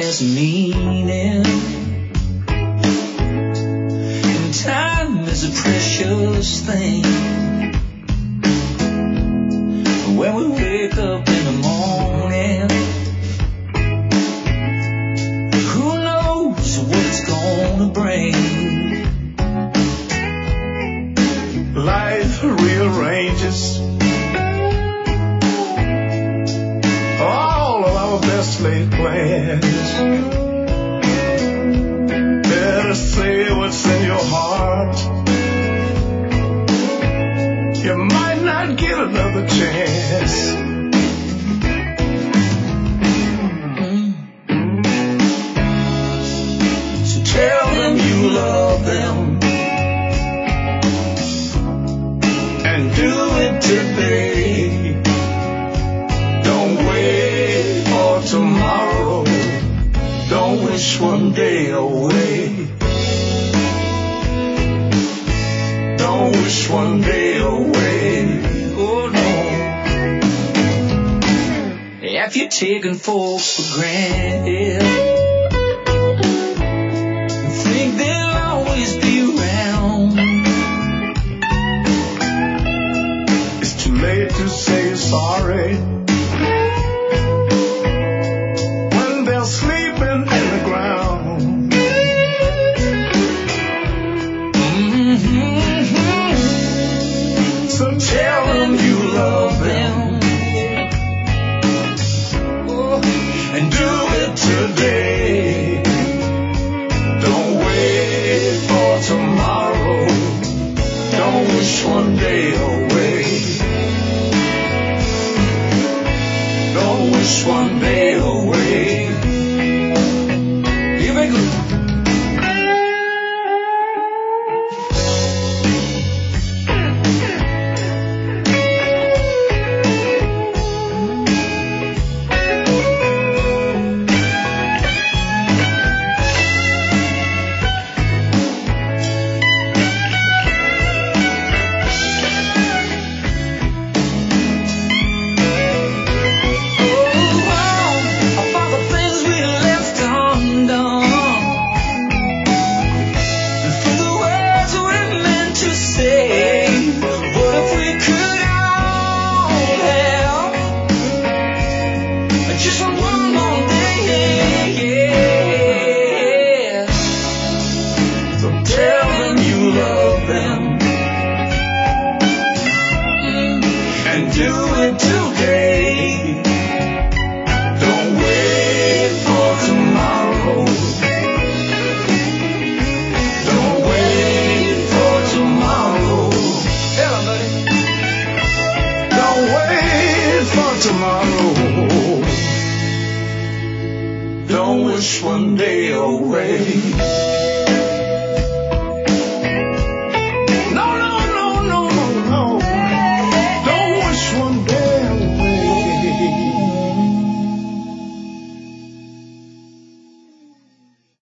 there's meaning. And time is a precious thing. When we wake up in the morning, who knows what it's gonna bring? Life rearranges all of our best laid plans. Better say what's in your heart. You might not get another chance. So tell them you love them. And do it today. Don't wait for tomorrow. Don't wish one day away. Don't wish one day away. Oh no. If you're taking folks for granted, think they'll always be around. It's too late to say sorry when they're sleeping in the ground. So tell them you love them. And do it today. Don't wait for tomorrow. Don't wish one day away. Don't wish one day away. Here we go. Tomorrow, don't wish one day away.